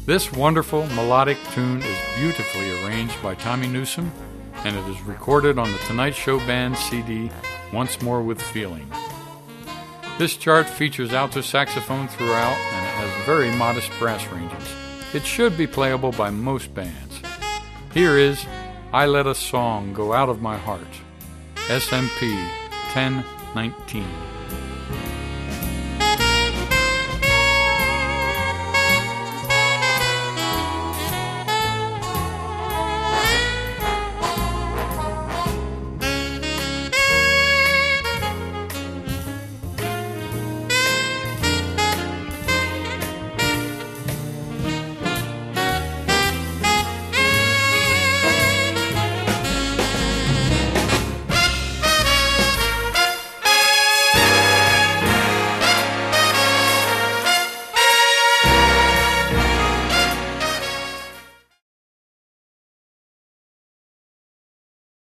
This wonderful melodic tune is beautifully arranged by Tommy Newsom, and it is recorded on the Tonight Show Band CD, Once More with Feeling. This chart features alto saxophone throughout, and it has very modest brass ranges. It should be playable by most bands. Here is I Let a Song Go Out of My Heart, SMP 1019.